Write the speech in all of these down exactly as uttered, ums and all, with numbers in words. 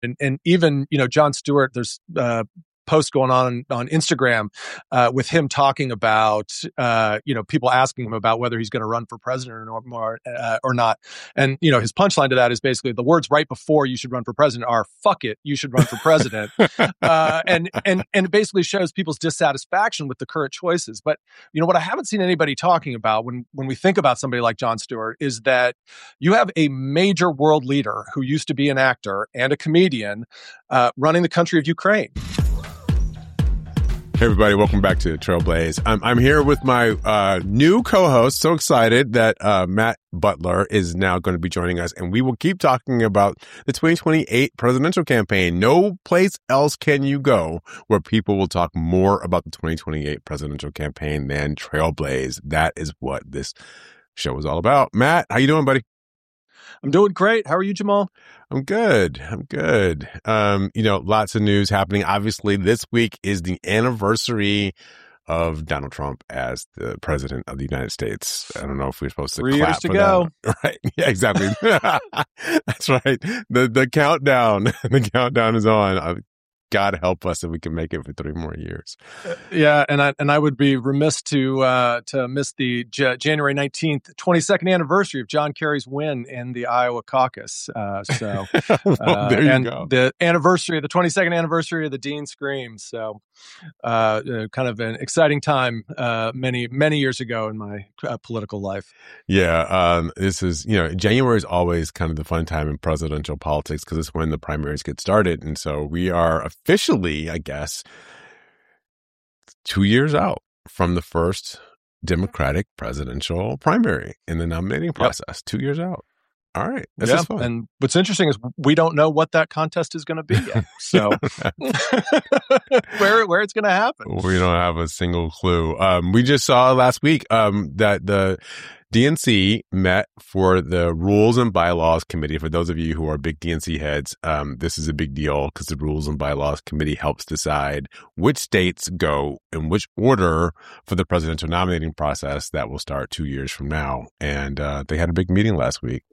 And, and even, you know, Jon Stewart, there's uh, posts going on on Instagram uh, with him talking about, uh, you know, people asking him about whether he's going to run for president or, or, uh, or not. And, you know, his punchline to that is basically the words right before you should run for president are, fuck it, you should run for president. uh, and, and, and it basically shows people's dissatisfaction with the current choices. But, you know, what I haven't seen anybody talking about when, when we think about somebody like Jon Stewart is that you have a major world leader who used to be an actor and a comedian uh, running the country of Ukraine. Hey, everybody. Welcome back to Trailblaze. I'm, I'm here with my uh, new co-host. So excited that uh, Matt Butler is now going to be joining us, and we will keep talking about the twenty twenty-eight presidential campaign. No place else can you go where people will talk more about the twenty twenty-eight presidential campaign than Trailblaze. That is what this show is all about. Matt, how you doing, buddy? I'm doing great. How are you, Jamal? I'm good. I'm good. Um, you know, lots of news happening. Obviously, this week is the anniversary of Donald Trump as the president of the United States. I don't know if we're supposed to Three clap years to for go. that. Right. Yeah, exactly. That's right. The the countdown. The countdown is on. Uh, God help us if we can make it for three more years. Uh, yeah, and I and I would be remiss to uh, to miss the J- January nineteenth, twenty-second anniversary of John Kerry's win in the Iowa caucus. Uh, so well, uh, there you and go. The anniversary, the twenty-second anniversary of the Dean Screams. So uh, uh, kind of an exciting time uh, many many years ago in my uh, political life. Yeah, um, this is, you know, January is always kind of the fun time in presidential politics because it's when the primaries get started. And so we are officially, I guess, two years out from the first Democratic presidential primary in the nominating process. Yep. Two years out. All right. This yeah. is fun. And what's interesting is we don't know what that contest is going to be yet. So where where it's going to happen. We don't have a single clue. Um, we just saw last week um, that the D N C met for the Rules and Bylaws Committee. For those of you who are big D N C heads, um, this is a big deal because the Rules and Bylaws Committee helps decide which states go in which order for the presidential nominating process that will start two years from now. And uh, they had a big meeting last week.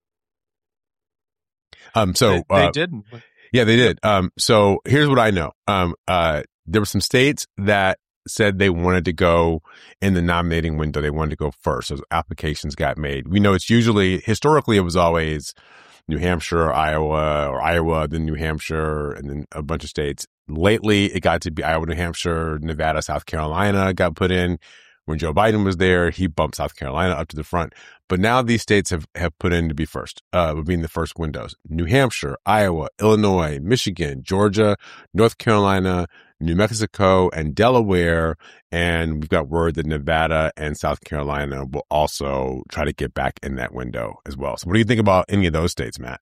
Um, so they, they uh, didn't. Yeah, they did. Um, so here's what I know. Um, uh, there were some states that said they wanted to go in the nominating window. They wanted to go first. So applications got made. We know it's usually, historically, it was always New Hampshire, Iowa, or Iowa, then New Hampshire, and then a bunch of states. Lately, it got to be Iowa, New Hampshire, Nevada, South Carolina got put in. When Joe Biden was there, he bumped South Carolina up to the front. But now these states have, have put in to be first, uh, being the first windows. New Hampshire, Iowa, Illinois, Michigan, Georgia, North Carolina, New Mexico, and Delaware. And we've got word that Nevada and South Carolina will also try to get back in that window as well. So what do you think about any of those states, Matt?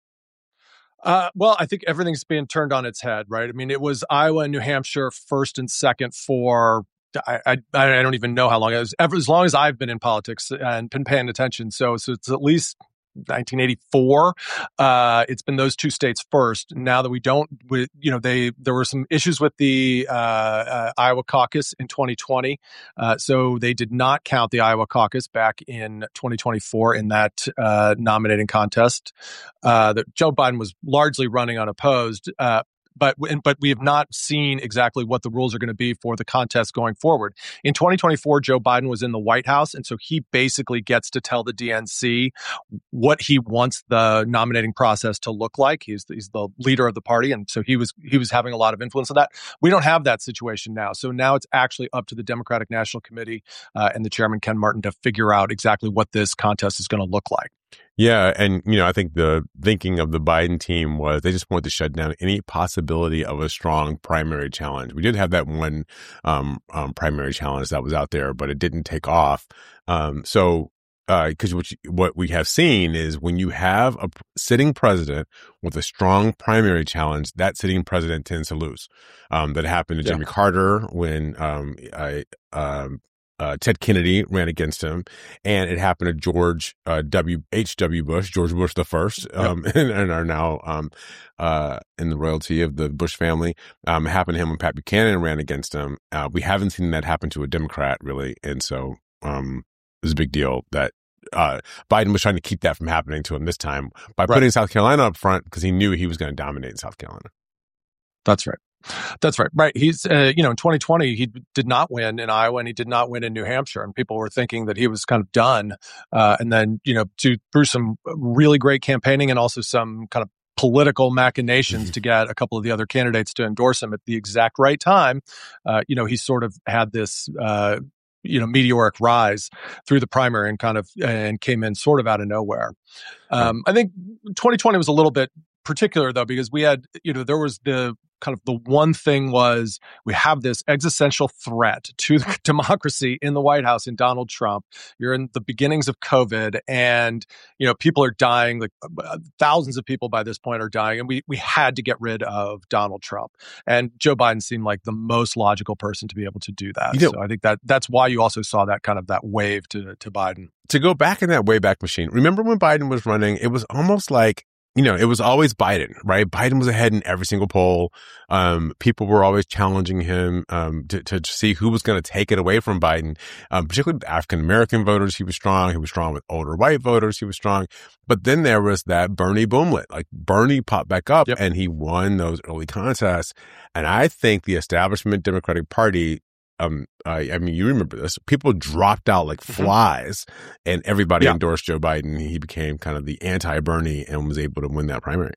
Uh, well, I think everything's being turned on its head, right? I mean, it was Iowa and New Hampshire first and second for I, I I don't even know how long it was. Ever, as long as I've been in politics and been paying attention. So, so it's at least nineteen eighty-four. Uh, it's been those two states first. Now that we don't, we, you know, they there were some issues with the uh, uh, Iowa caucus in twenty twenty. Uh, so they did not count the Iowa caucus back in twenty twenty-four in that uh, nominating contest. Uh, that Joe Biden was largely running unopposed. Uh, But but we have not seen exactly what the rules are going to be for the contest going forward. In twenty twenty-four, Joe Biden was in the White House, and so he basically gets to tell the D N C what he wants the nominating process to look like. He's the, he's the leader of the party, and so he was he was having a lot of influence on that. We don't have that situation now, so now it's actually up to the Democratic National Committee uh, and the chairman Ken Martin to figure out exactly what this contest is going to look like. Yeah. And, you know, I think the thinking of the Biden team was they just wanted to shut down any possibility of a strong primary challenge. We did have that one um, um, primary challenge that was out there, but it didn't take off. Um, so, because uh, what, what we have seen is when you have a sitting president with a strong primary challenge, that sitting president tends to lose. Um, that happened to Yeah. Jimmy Carter when um, I, um, Uh, Ted Kennedy ran against him, and it happened to George uh, W. H. W. Bush, George Bush the first, um, yep. and, and are now um, uh, in the royalty of the Bush family. Um, it happened to him when Pat Buchanan ran against him. Uh, we haven't seen that happen to a Democrat, really, and so um, it was a big deal that uh, Biden was trying to keep that from happening to him this time by Right. putting South Carolina up front because he knew he was going to dominate in South Carolina. That's right. That's right. Right. He's, uh, you know, in twenty twenty, he did not win in Iowa and he did not win in New Hampshire. And people were thinking that he was kind of done. Uh, and then, you know, to, through some really great campaigning and also some kind of political machinations to get a couple of the other candidates to endorse him at the exact right time, uh, you know, he sort of had this, uh, you know, meteoric rise through the primary and kind of, and came in sort of out of nowhere. Um, I think twenty twenty was a little bit particular though, because we had, you know, there was the kind of the one thing was we have this existential threat to democracy in the White House in Donald Trump. You're in the beginnings of COVID and, you know, people are dying, like uh, thousands of people by this point are dying. And we, we had to get rid of Donald Trump. And Joe Biden seemed like the most logical person to be able to do that. You know, so I think that that's why you also saw that kind of that wave to, to Biden. To go back in that Wayback Machine, remember when Biden was running, it was almost like, you know, it was always Biden, right? Biden was ahead in every single poll. Um, people were always challenging him um, to, to see who was going to take it away from Biden, um, particularly with African-American voters. He was strong. He was strong with older white voters. He was strong. But then there was that Bernie boomlet. Like Bernie popped back up yep. and he won those early contests. And I think the establishment Democratic Party, Um, I, I mean, you remember this. People dropped out like flies, mm-hmm. and everybody yeah. endorsed Joe Biden. He became kind of the anti-Bernie and was able to win that primary.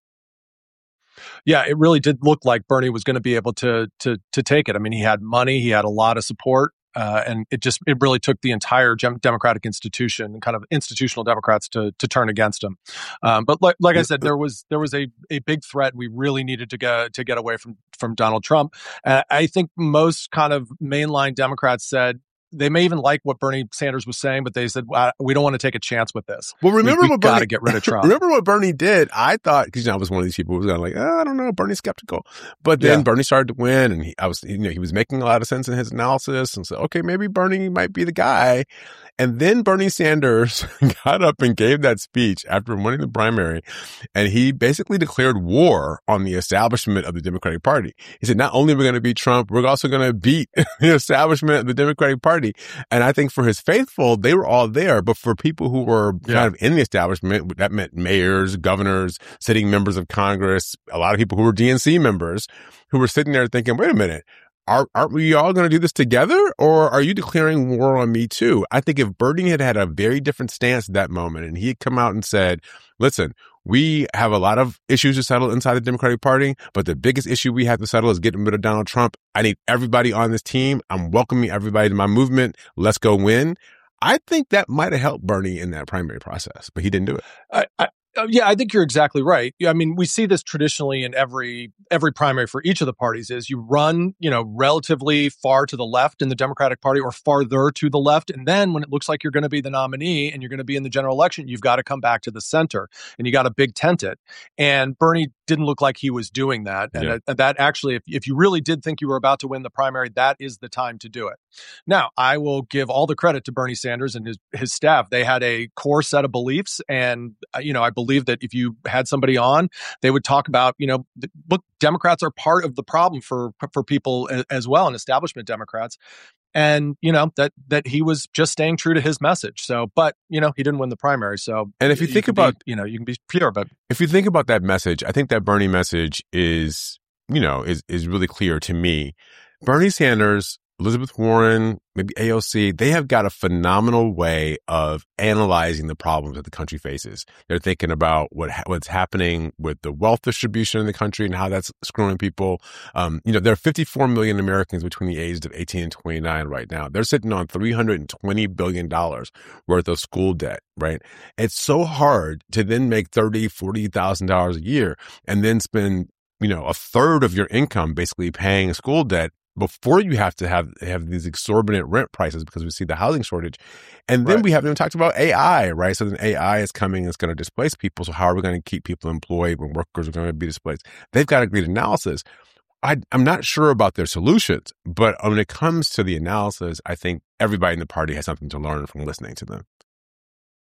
Yeah, it really did look like Bernie was going to be able to to to take it. I mean, he had money, he had a lot of support, uh, and it just it really took the entire Democratic institution, kind of institutional Democrats, to to turn against him. Um, but like like I said, there was there was a a big threat. We really needed to get to get away from from Donald Trump. Uh, I think most kind of mainline Democrats said. They may even like what Bernie Sanders was saying, but they said, well, we don't want to take a chance with this. Well, remember we, we what Bernie, got to get rid of Trump. Remember what Bernie did? I thought, because you know, I was one of these people who was kind of like, oh, I don't know, Bernie's skeptical. But then yeah. Bernie started to win, and he, I was, you know, he was making a lot of sense in his analysis, and said, okay, maybe Bernie might be the guy. And then Bernie Sanders got up and gave that speech after winning the primary, and he basically declared war on the establishment of the Democratic Party. He said, not only are we going to beat Trump, we're also going to beat the establishment of the Democratic Party. And I think for his faithful, they were all there. But for people who were yeah. kind of in the establishment, that meant mayors, governors, sitting members of Congress, a lot of people who were D N C members who were sitting there thinking, wait a minute. Are, aren't we all going to do this together, or are you declaring war on me too? I think if Bernie had had a very different stance at that moment and he had come out and said, listen, we have a lot of issues to settle inside the Democratic Party, but the biggest issue we have to settle is getting rid of Donald Trump. I need everybody on this team. I'm welcoming everybody to my movement. Let's go win. I think that might have helped Bernie in that primary process, but he didn't do it. I, I- Uh, yeah, I think you're exactly right. I mean, we see this traditionally in every every primary for each of the parties is you run, you know, relatively far to the left in the Democratic Party or farther to the left. And then when it looks like you're going to be the nominee and you're going to be in the general election, you've got to come back to the center and you got to big tent it. And Bernie didn't look like he was doing that. And Yeah. that, that actually, if, if you really did think you were about to win the primary, that is the time to do it. Now, I will give all the credit to Bernie Sanders and his, his staff. They had a core set of beliefs. And, uh, you know, I believe that if you had somebody on, they would talk about, you know, th- look, Democrats are part of the problem for, for people as, as well, and establishment Democrats. And, you know, that that he was just staying true to his message. So, but, you know, he didn't win the primary. So, And if you think can about, be, you know, you can be pure, but if you think about that message, I think that Bernie message is, you know, is, is really clear to me. Bernie Sanders, Elizabeth Warren, maybe A O C, they have got a phenomenal way of analyzing the problems that the country faces. They're thinking about what ha- what's happening with the wealth distribution in the country and how that's screwing people. Um, you know, there are fifty-four million Americans between the ages of eighteen and twenty-nine right now. They're sitting on three hundred twenty billion dollars worth of school debt, right? It's so hard to then make thirty thousand dollars, forty thousand dollars a year and then spend, you know, a third of your income basically paying school debt before you have to have have these exorbitant rent prices because we see the housing shortage. And then Right. we haven't even talked about A I, right? So then A I is coming, it's going to displace people. So how are we going to keep people employed when workers are going to be displaced? They've got a great analysis. I, I'm not sure about their solutions, but when it comes to the analysis, I think everybody in the party has something to learn from listening to them.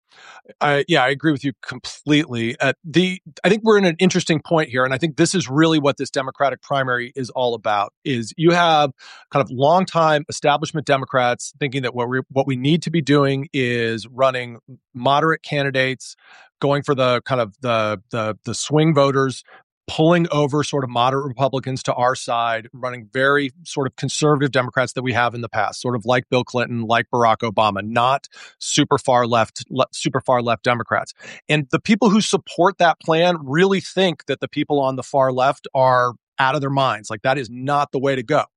Uh, yeah, I agree with you completely. Uh, the I think we're in an interesting point here, and I think this is really what this Democratic primary is all about. Is you have kind of longtime establishment Democrats thinking that what we what we need to be doing is running moderate candidates, going for the kind of the the the swing voters, pulling over sort of moderate Republicans to our side, running very sort of conservative Democrats that we have in the past, sort of like Bill Clinton, like Barack Obama, not super far left, le- super far left Democrats. And the people who support that plan really think that the people on the far left are out of their minds. Like that is not the way to go.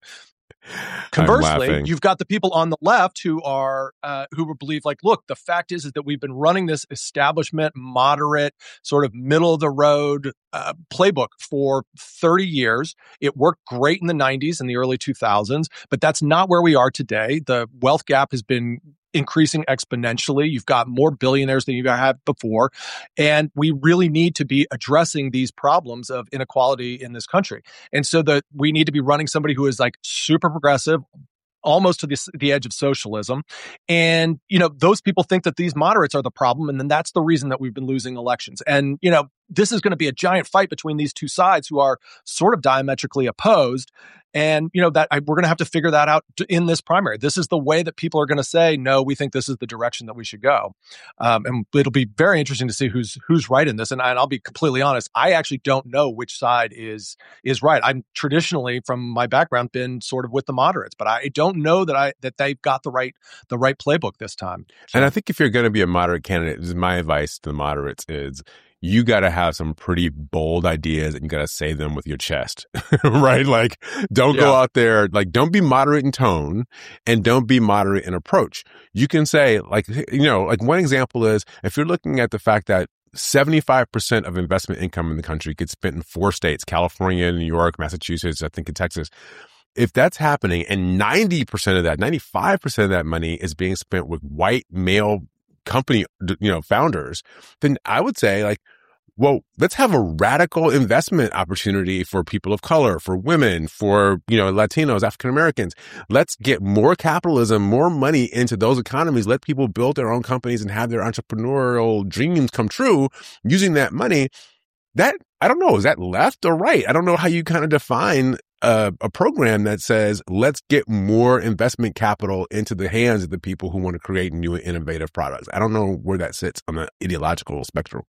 Conversely, you've got the people on the left who are uh, who believe like, look, the fact is is that we've been running this establishment, moderate, sort of middle of the road uh, playbook for thirty years. It worked great in the nineties and the early two thousands, but that's not where we are today. The wealth gap has been increasing exponentially. You've got more billionaires than you've had before. And we really need to be addressing these problems of inequality in this country. And so that we need to be running somebody who is like super progressive, almost to the, the edge of socialism. And, you know, those people think that these moderates are the problem. And then that's the reason that we've been losing elections. And, you know, this is going to be a giant fight between these two sides who are sort of diametrically opposed. And, you know, that I, we're going to have to figure that out in this primary. This is the way that people are going to say, no, we think this is the direction that we should go. Um, and it'll be very interesting to see who's who's right in this. And, I, and I'll be completely honest, I actually don't know which side is is right. I'm traditionally, from my background, been sort of with the moderates, but I don't know that I that they've got the right the right playbook this time. So. And I think if you're going to be a moderate candidate, my advice to the moderates is, you got to have some pretty bold ideas and you got to say them with your chest, right? Like, don't yeah. go out there, like, don't be moderate in tone and don't be moderate in approach. You can say, like, you know, like one example is if you're looking at the fact that seventy-five percent of investment income in the country gets spent in four states, California, New York, Massachusetts, I think in Texas. If that's happening and ninety percent of that, ninety-five percent of that money is being spent with white male company, you know, founders, then I would say like, well, let's have a radical investment opportunity for people of color, for women, for, you know, Latinos, African Americans. Let's get more capitalism, more money into those economies. Let people build their own companies and have their entrepreneurial dreams come true using that money. That, I don't know, is that left or right? I don't know how you kind of define a, a program that says, let's get more investment capital into the hands of the people who want to create new and innovative products. I don't know where that sits on the ideological spectrum.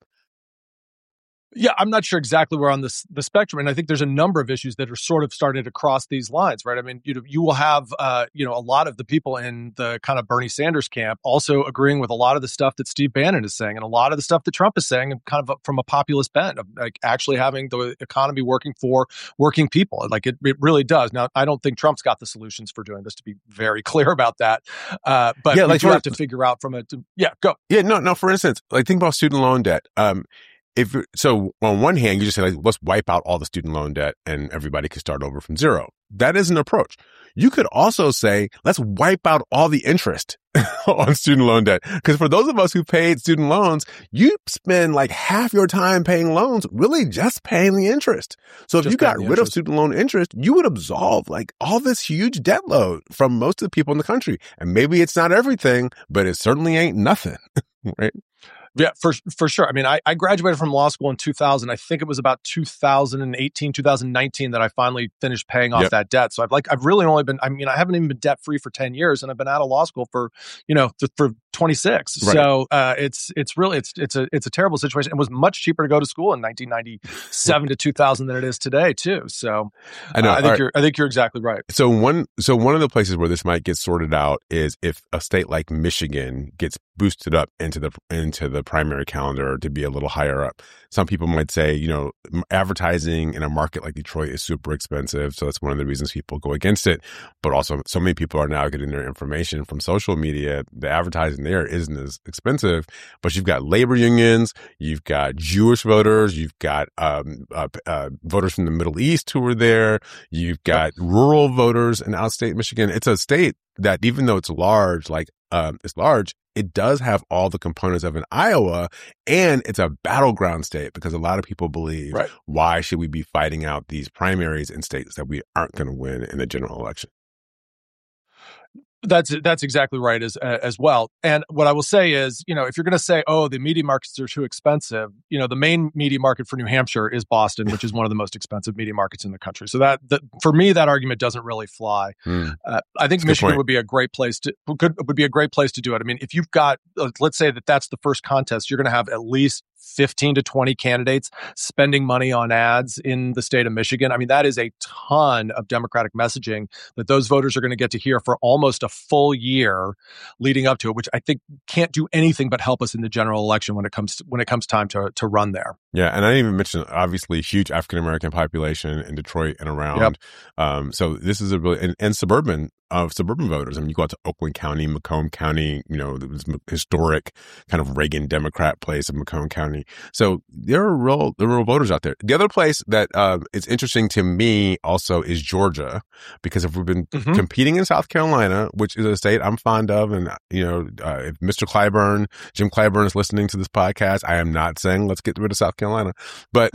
Yeah, I'm not sure exactly where on this the spectrum, and I think there's a number of issues that are sort of starting to cross these lines, right? I mean, you know, you will have, uh, you know, a lot of the people in the kind of Bernie Sanders camp also agreeing with a lot of the stuff that Steve Bannon is saying, and a lot of the stuff that Trump is saying, and kind of from a populist bent of like actually having the economy working for working people. Like it, it really does. Now, I don't think Trump's got the solutions for doing this, to be very clear about that. Uh, but yeah, like you have to figure out from it. To, yeah, go. Yeah, no, no. For instance, like think about student loan debt. Um, If so, on one hand, you just say, like, let's wipe out all the student loan debt and everybody can start over from zero. That is an approach. You could also say, let's wipe out all the interest on student loan debt. Because for those of us who paid student loans, you spend like half your time paying loans, really just paying the interest. So if just you got rid interest. of student loan interest, you would absolve like all this huge debt load from most of the people in the country. And maybe it's not everything, but it certainly ain't nothing, right? Yeah, for for sure. I mean, I, I graduated from law school in two thousand. I think it was about two thousand eighteen, two thousand nineteen that I finally finished paying off yep. that debt. So I've like I've really only been. I mean, I haven't even been debt free for ten years, and I've been out of law school for you know th- for twenty-six. Right. So uh, it's it's really it's it's a it's a terrible situation. It was much cheaper to go to school in nineteen ninety-seven to two thousand than it is today too. So I know. Uh, I think right. you're I think you're exactly right. So one so one of the places where this might get sorted out is if a state like Michigan gets boosted up into the into the primary calendar to be a little higher up. Some people might say, you know, advertising in a market like Detroit is super expensive. So that's one of the reasons people go against it. But also so many people are now getting their information from social media. The advertising there isn't as expensive, but you've got labor unions, you've got Jewish voters, you've got um, uh, uh, voters from the Middle East who are there. You've got rural voters in outstate Michigan. It's a state that even though it's large, like um, it's large, it does have all the components of an Iowa, and it's a battleground state because a lot of people believe, right. why should we be fighting out these primaries in states that we aren't going to win in the general election? That's that's exactly right as as well. And what I will say is, you know, if you're going to say, oh, the media markets are too expensive, you know, the main media market for New Hampshire is Boston, which is one of the most expensive media markets in the country. So that, that for me, that argument doesn't really fly. Mm. Uh, I think that's Michigan would be a great place to could would be a great place to do it. I mean, if you've got, let's say that that's the first contest, you're going to have at least fifteen to twenty candidates spending money on ads in the state of Michigan. I mean, that is a ton of Democratic messaging that those voters are going to get to hear for almost a full year leading up to it, which I think can't do anything but help us in the general election when it comes to, when it comes time to to run there. Yeah, and I didn't even mention, obviously, huge African American population in Detroit and around. Yep. Um, so this is a really and, and suburban of suburban voters. I mean, you go out to Oakland County, Macomb County, you know, this historic kind of Reagan Democrat place of Macomb County. So there are real, there are real voters out there. The other place that uh, is interesting to me also is Georgia, because if we've been mm-hmm. competing in South Carolina, which is a state I'm fond of, and you know, uh, if Mister Clyburn, Jim Clyburn is listening to this podcast, I am not saying let's get rid of South Carolina, but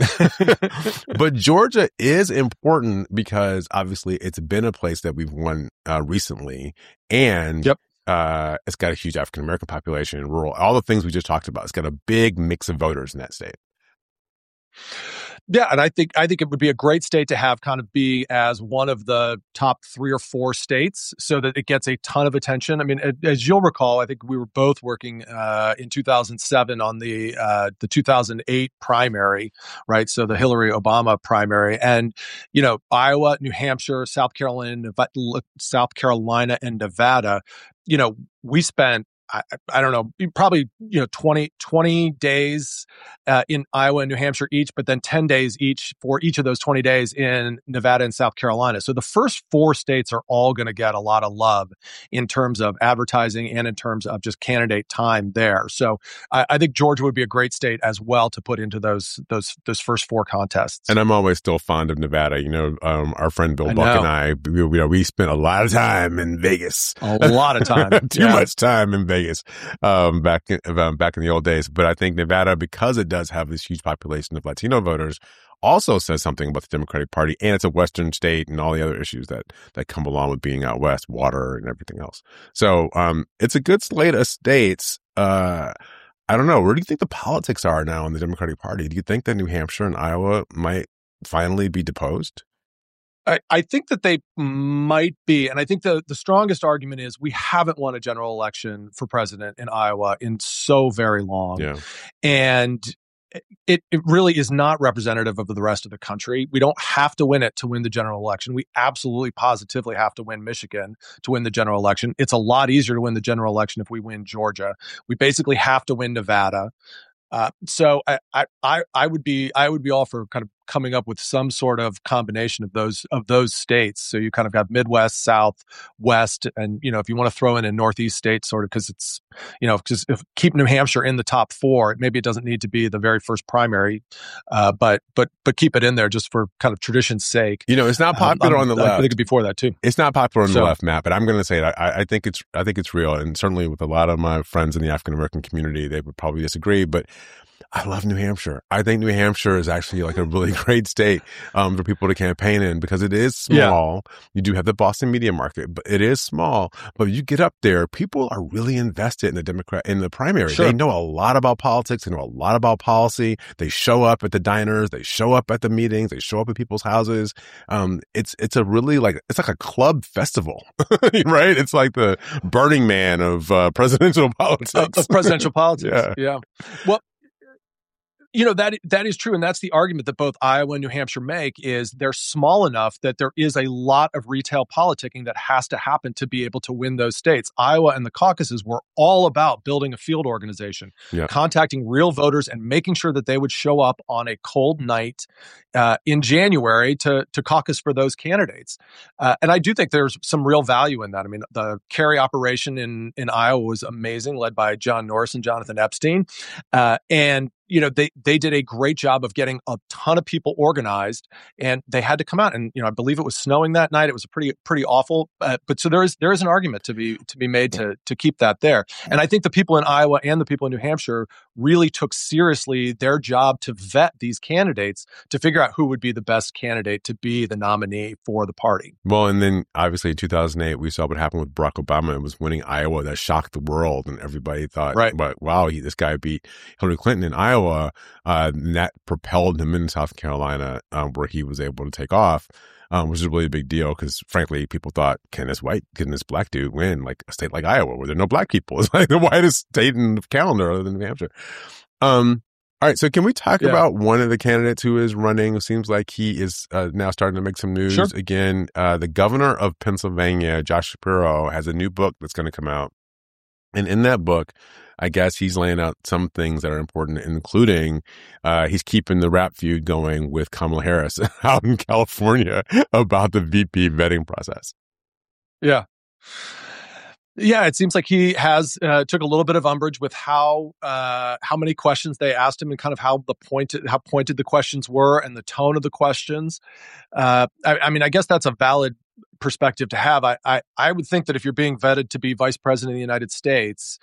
but Georgia is important because obviously it's been a place that we've won uh, recently, and yep. uh, it's got a huge African American population, rural, all the things we just talked about. It's got a big mix of voters in that state. Yeah, and I think I think it would be a great state to have kind of be as one of the top three or four states, so that it gets a ton of attention. I mean, as you'll recall, I think we were both working uh, in two thousand seven on the uh, the two thousand eight primary, right? So the Hillary Obama primary, and you know, Iowa, New Hampshire, South Carolina, South Carolina, and Nevada. You know, we spent. I, I don't know, probably, you know, twenty, twenty days uh, in Iowa and New Hampshire each, but then ten days each for each of those twenty days in Nevada and South Carolina. So the first four states are all going to get a lot of love in terms of advertising and in terms of just candidate time there. So I, I think Georgia would be a great state as well to put into those those those first four contests. And I'm always still fond of Nevada. You know, um, our friend Bill I Buck know. and I, we, you know, we spent a lot of time in Vegas. A lot of time. Too yeah. much time in Vegas. Vegas um, back in, um, back in the old days. But I think Nevada, because it does have this huge population of Latino voters, also says something about the Democratic Party, and it's a Western state and all the other issues that that come along with being out West, water and everything else. So um, it's a good slate of states. Uh, I don't know. Where do you think the politics are now in the Democratic Party? Do you think that New Hampshire and Iowa might finally be deposed? I, I think that they might be. And I think the, the strongest argument is we haven't won a general election for president in Iowa in so very long. Yeah. And it, it really is not representative of the rest of the country. We don't have to win it to win the general election. We absolutely positively have to win Michigan to win the general election. It's a lot easier to win the general election if we win Georgia. We basically have to win Nevada. Uh, so I, I, I would be, I would be all for kind of coming up with some sort of combination of those, of those states. So you kind of have Midwest, South, West, and, you know, if you want to throw in a Northeast state sort of, cause it's, you know, cause if keep New Hampshire in the top four, maybe it doesn't need to be the very first primary, uh, but, but, but keep it in there just for kind of tradition's sake. You know, it's not popular um, on the left. I think before that too. It's not popular on so, the left, Matt, but I'm going to say it. I, I think it's, I think it's real. And certainly with a lot of my friends in the African-American community, they would probably disagree, but I love New Hampshire. I think New Hampshire is actually like a really great state um, for people to campaign in because it is small. Yeah. You do have the Boston media market, but it is small. But you get up there, people are really invested in the Democrat in the primary. Sure. They know a lot about politics. They know a lot about policy. They show up at the diners. They show up at the meetings. They show up at people's houses. Um, it's it's a really like it's like a club festival, right? It's like the Burning Man of uh, presidential politics. Of, of presidential politics. yeah. yeah. Well. You know, that that is true. And that's the argument that both Iowa and New Hampshire make is they're small enough that there is a lot of retail politicking that has to happen to be able to win those states. Iowa and the caucuses were all about building a field organization, yeah. contacting real voters and making sure that they would show up on a cold night uh, in January to, to caucus for those candidates. Uh, and I do think there's some real value in that. I mean, the Kerry operation in, in Iowa was amazing, led by John Norris and Jonathan Epstein. Uh, and you know, they they did a great job of getting a ton of people organized, and they had to come out. And you know, I believe it was snowing that night. It was a pretty pretty awful. Uh, but so there is there is an argument to be to be made to to keep that there. And I think the people in Iowa and the people in New Hampshire really took seriously their job to vet these candidates to figure out who would be the best candidate to be the nominee for the party. Well, and then obviously in two thousand eight, we saw what happened with Barack Obama and was winning Iowa. That shocked the world, and everybody thought, right. but wow, he, this guy beat Hillary Clinton in Iowa. Uh, and that propelled him in South Carolina, um, where he was able to take off. Um, which is a really big deal because, frankly, people thought, can this white, can this black dude win like a state like Iowa where there are no black people? It's like the whitest state in the calendar other than New Hampshire. Um, all right, so can we talk yeah. about one of the candidates who is running? It seems like he is uh, now starting to make some news sure. again. Uh, the governor of Pennsylvania, Josh Shapiro, has a new book that's going to come out. And in that book, I guess he's laying out some things that are important, including uh, he's keeping the rap feud going with Kamala Harris out in California about the V P vetting process. Yeah. Yeah, it seems like he has uh, took a little bit of umbrage with how uh, how many questions they asked him and kind of how the pointed how pointed the questions were and the tone of the questions. Uh, I, I mean, I guess that's a valid perspective to have. I, I I would think that if you're being vetted to be vice president of the United States,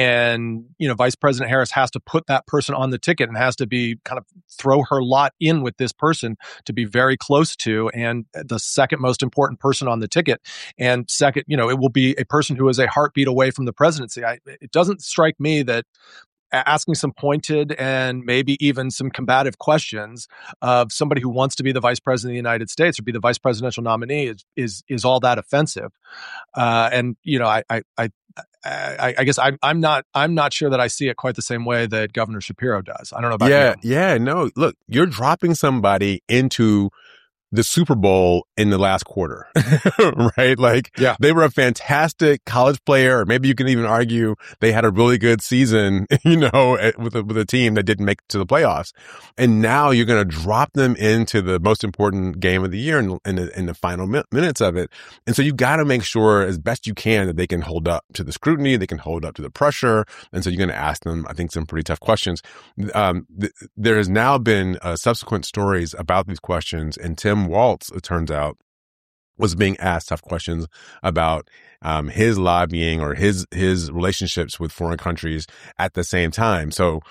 and you know Vice President Harris has to put that person on the ticket and has to be kind of throw her lot in with this person to be very close to, and the second most important person on the ticket, and second, you know, it will be a person who is a heartbeat away from the presidency. I, it doesn't strike me that asking some pointed and maybe even some combative questions of somebody who wants to be the vice president of the United States or be the vice presidential nominee is is is all that offensive. Uh, and you know, I I I, I, I guess I'm I'm not I'm not sure that I see it quite the same way that Governor Shapiro does. I don't know about yeah you. yeah no look, you're dropping somebody into the Super Bowl in the last quarter, right? Like, yeah. they were a fantastic college player, or maybe you can even argue they had a really good season, you know, with a, with a team that didn't make it to the playoffs. And now you're going to drop them into the most important game of the year in, in, the, in the final mi- minutes of it. And so you've got to make sure as best you can that they can hold up to the scrutiny, they can hold up to the pressure. And so you're going to ask them, I think, some pretty tough questions. Um, th- there has now been uh, subsequent stories about these questions, and Tim Walz, it turns out, was being asked tough questions about um, his lobbying or his his relationships with foreign countries at the same time. So,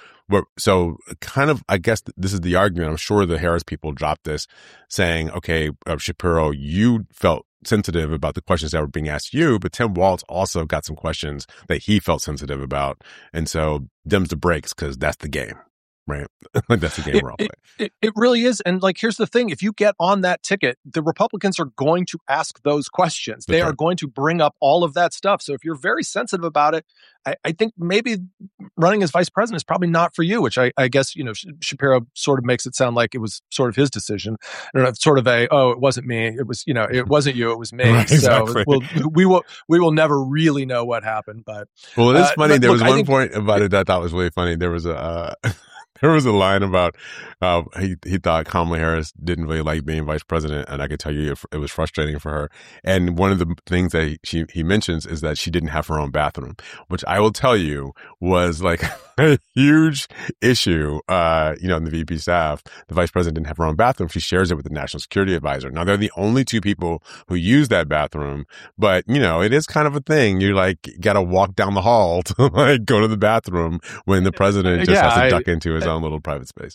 so kind of, I guess this is the argument. I'm sure the Harris people dropped this, saying, "Okay, uh, Shapiro, you felt sensitive about the questions that were being asked you, but Tim Walz also got some questions that he felt sensitive about, and so them's the breaks because that's the game." Right. Like that's the game it, we're all playing. It, it, it really is. And like, here's the thing. If you get on that ticket, the Republicans are going to ask those questions. They That's are right. going to bring up all of that stuff. So if you're very sensitive about it, I, I think maybe running as vice president is probably not for you, which I, I guess, you know, Shapiro sort of makes it sound like it was sort of his decision. I don't know, sort of a, oh, it wasn't me. It was, you know, it wasn't you. It was me. Right, so exactly. we'll, we will, we will never really know what happened. But well, it's uh, funny. But, there look, was one think, point about it that I thought was really funny. There was a, uh, There was a line about uh, he he thought Kamala Harris didn't really like being vice president, and I could tell you it, it was frustrating for her. And one of the things that he, she, he mentions is that she didn't have her own bathroom, which I will tell you was like a huge issue. Uh, you know, in the V P staff, the vice president didn't have her own bathroom. She shares it with the national security advisor. Now they're the only two people who use that bathroom, but you know, it is kind of a thing. You like got to walk down the hall to like go to the bathroom when the president just yeah, has to I, duck into his own little private space.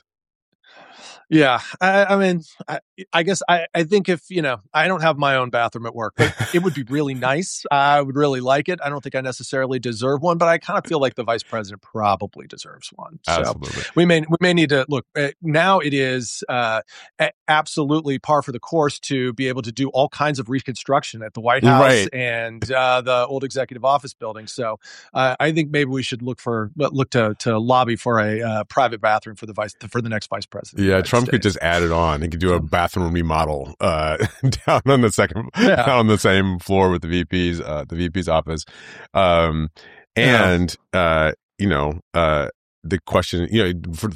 Yeah, I, I mean, I, I guess I, I think if, you know, I don't have my own bathroom at work, but it would be really nice. I would really like it. I don't think I necessarily deserve one, but I kind of feel like the vice president probably deserves one. So Absolutely. we may we may need to look. Uh, now it is uh, a- absolutely par for the course to be able to do all kinds of reconstruction at the White House Right. and uh, the old executive office building. So uh, I think maybe we should look for look to to lobby for a uh, private bathroom for the vice for the next vice president. Yeah, Trump could just add it on. He could do a bathroom remodel uh, down on the second, Yeah. down on the same floor with the V P's, uh, the V P's office. Um, and, yeah. uh, you know, uh, the question, you know, for, for,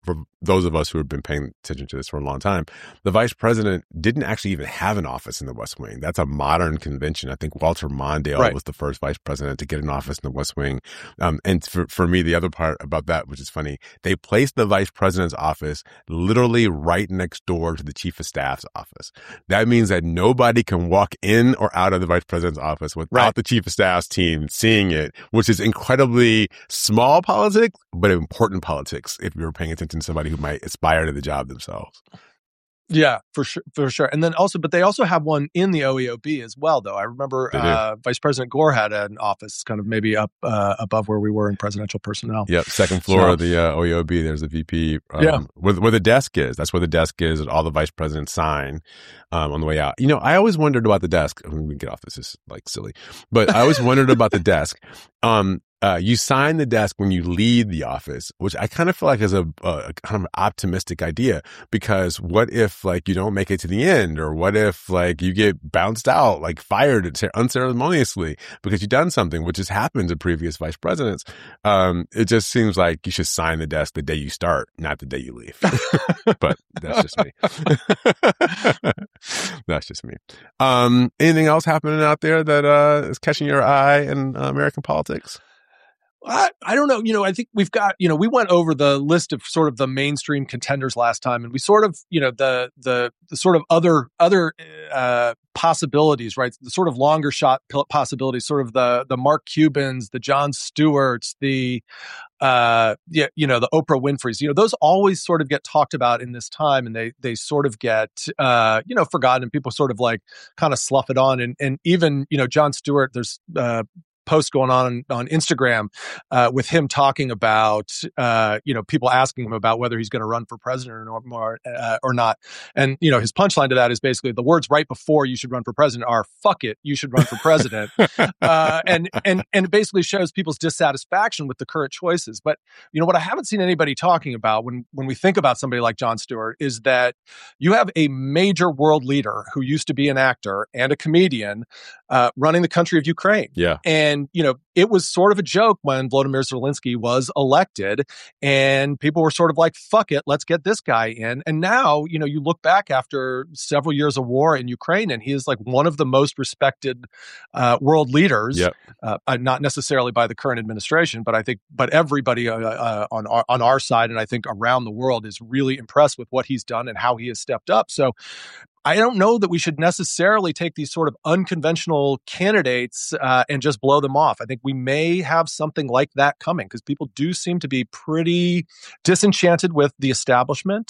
for those of us who have been paying attention to this for a long time, the vice president didn't actually even have an office in the West Wing. That's a modern convention. I think Walter Mondale right. was the first vice president to get an office in the West Wing. Um, and for, for me, the other part about that, which is funny, they placed the vice president's office literally right next door to the chief of staff's office. That means that nobody can walk in or out of the vice president's office without right. the chief of staff's team seeing it, which is incredibly small politics, but important politics if you're paying attention to somebody who might aspire to the job themselves. Yeah, for sure, for sure. And then also, but they also have one in the O E O B as well, though. I remember uh, Vice President Gore had an office kind of maybe up uh, above where we were in presidential personnel. Yep, second floor so, of the uh, O E O B, there's a V P. Um, yeah. Where, where the desk is. That's where the desk is, all the vice presidents sign um, on the way out. You know, I always wondered about the desk. I mean, we can get off this, this is like silly. But I always wondered about the desk. Um, Uh, you sign the desk when you leave the office, which I kind of feel like is a, a kind of an optimistic idea, because what if like you don't make it to the end, or what if like you get bounced out, like fired unceremoniously because you've done something, which has happened to previous vice presidents. Um, it just seems like you should sign the desk the day you start, not the day you leave. But that's just me. That's just me. Um, anything else happening out there that uh, is catching your eye in uh, American politics? I, I don't know. You know, I think we've got, you know, we went over the list of sort of the mainstream contenders last time, and we sort of, you know, the, the, the sort of other, other, uh, possibilities, right? The sort of longer shot possibilities, sort of the, the Mark Cubans, the Jon Stewarts, the, uh, yeah, you know, the Oprah Winfreys, you know, those always sort of get talked about in this time, and they, they sort of get, uh, you know, forgotten, and people sort of like kind of slough it on. And, and even, you know, Jon Stewart, there's, uh, posts going on on Instagram uh, with him talking about, uh, you know, people asking him about whether he's going to run for president or or, uh, or not. And, you know, his punchline to that is basically the words right before you should run for president are, fuck it, you should run for president. uh, and, and, and it basically shows people's dissatisfaction with the current choices. But, you know, what I haven't seen anybody talking about when, when we think about somebody like Jon Stewart is that you have a major world leader who used to be an actor and a comedian uh, running the country of Ukraine. Yeah. And And, you know, it was sort of a joke when Volodymyr Zelensky was elected, and people were sort of like, fuck it, let's get this guy in. And now, you know, you look back after several years of war in Ukraine, and he is like one of the most respected uh, world leaders, yep. uh, not necessarily by the current administration, but I think, but everybody uh, uh, on, our, on our side, and I think around the world, is really impressed with what he's done and how he has stepped up. So I don't know that we should necessarily take these sort of unconventional candidates uh, and just blow them off. I think we may have something like that coming, because people do seem to be pretty disenchanted with the establishment,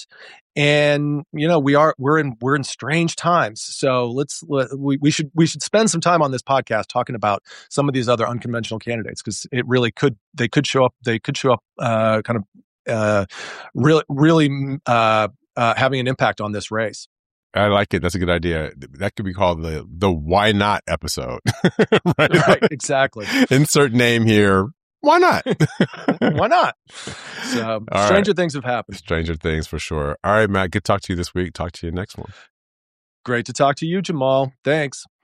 and you know we are we're in we're in strange times. So let's let, we we should we should spend some time on this podcast talking about some of these other unconventional candidates, because it really could they could show up they could show up uh, kind of uh, really really uh, uh, having an impact on this race. I like it. That's a good idea. That could be called the the why not episode. right? right, exactly. Insert name here. Why not? Why not? So, All stranger right. things have happened. Stranger things for sure. All right, Matt. Good to talk to you this week. Talk to you next one. Great to talk to you, Jamal. Thanks.